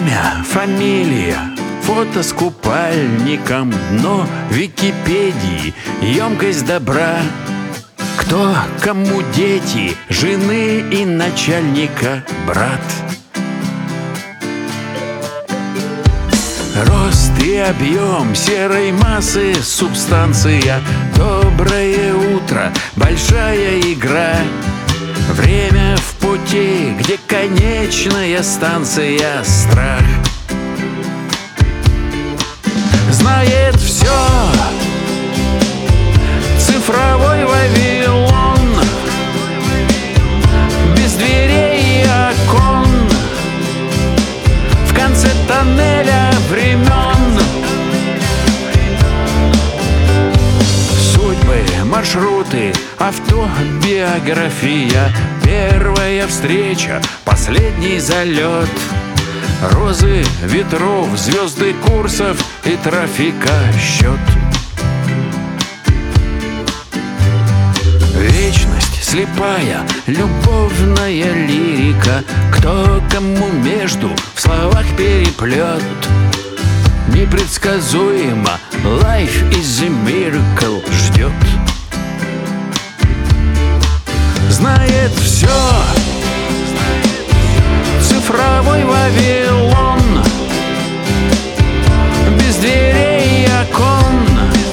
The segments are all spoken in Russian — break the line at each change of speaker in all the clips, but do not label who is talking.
Имя, фамилия, фото с купальником, дно Википедии, емкость добра. Кто кому дети, жены и начальника брат. Рост и объем серой массы, субстанция. Доброе утро, большая игра. Время в пути, где конечная станция. Страх знает все. Цифровой Вавилон, без дверей и окон, в конце тоннеля времен. Судьбы, маршруты, автобиография. Первая встреча, последний залет. Розы ветров, звезды курсов и трафика счет. Вечность слепая, любовная лирика. Кто кому между в словах переплет. Непредсказуемо, life is a miracle ждет. Знает все. Цифровой Вавилон, без дверей и окон,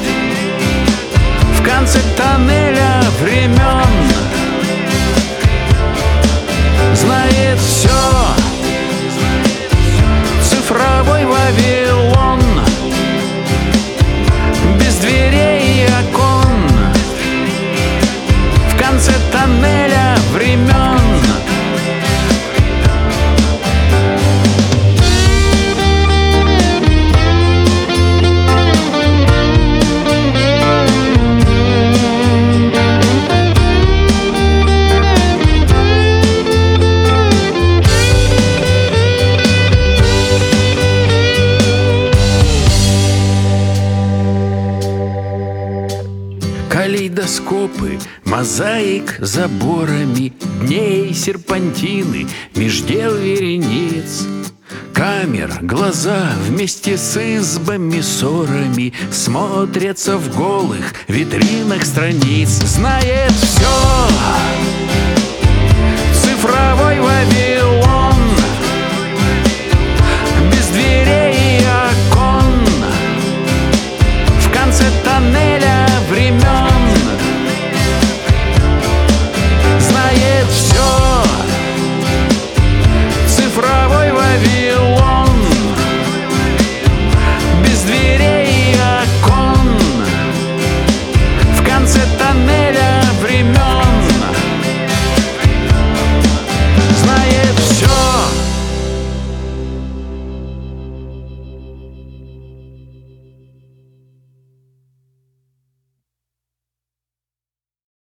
в конце тоннеля времен. Знает все. Цифровой Вавилон, без дверей и окон, в конце тоннеля времен. Калейдоскопы, мозаик заборами, дней серпантины, меж дел верениц. Камер глаза вместе с избами, ссорами смотрятся в голых витринах страниц. Знает все. Цифровой